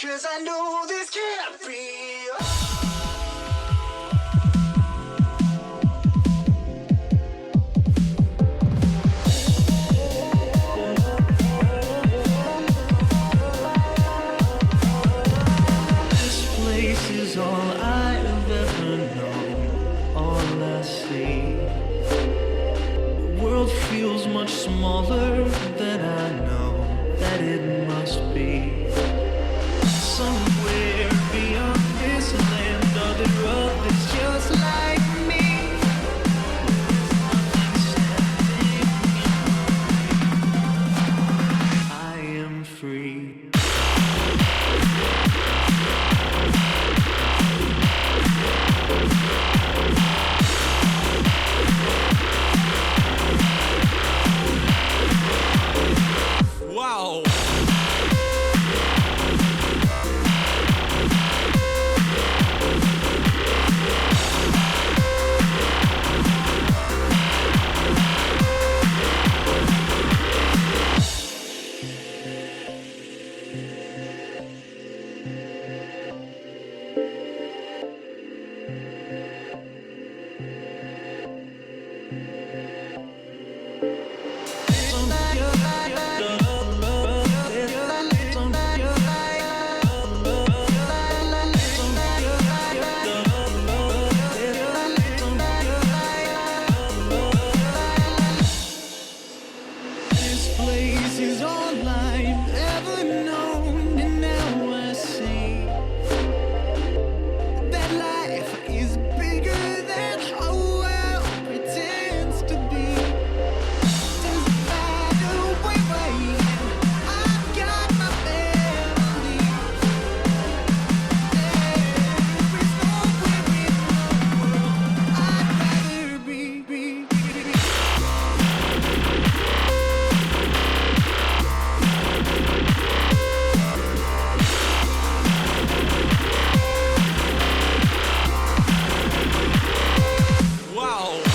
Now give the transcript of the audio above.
'Cause I know this can't be. This place is all I've ever known, all I see. The world feels much smaller than I know that it must be. Somewhere beyond this land, are there others just like me? I am free. Wow. This place is all I've ever known, and now I see that life is bigger than how well pretends to be. Doesn't matter where I am, I've got my family. There is nowhere in the world I'd rather be. Wow.